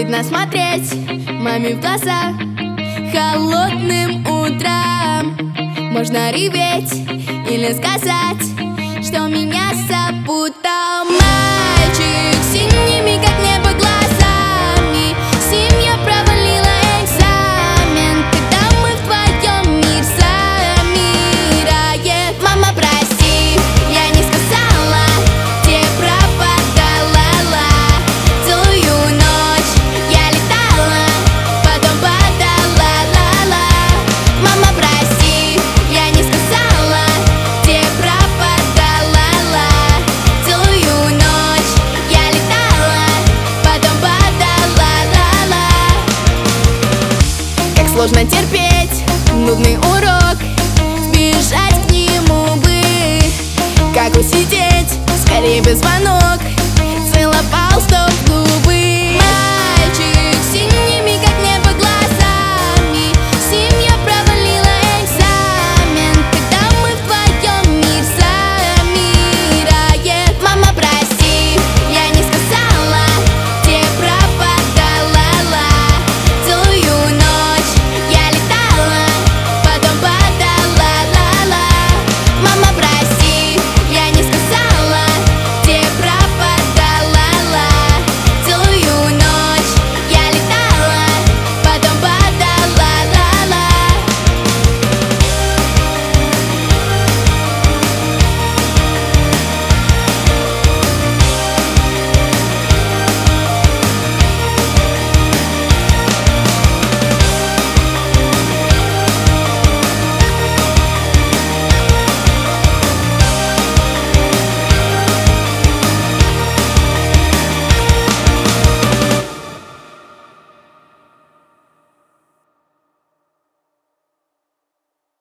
Трудно смотреть маме в глаза холодным утром. Можно реветь или сказать, что меня запутал мальчик с синими, как небо, глазами. Семья провалила экзамен, когда мы вдвоем мир замирает. Мама, прости, я не сказала, тебе пропадала. Целую ночь я летала, потом падала. Мама, прости, я не сказала, тебе пропадала. Целую ночь я летала, потом падала. Как сложно терпеть нудный урок, сбежать к нему бы. Как усидеть, скорее бы звонок.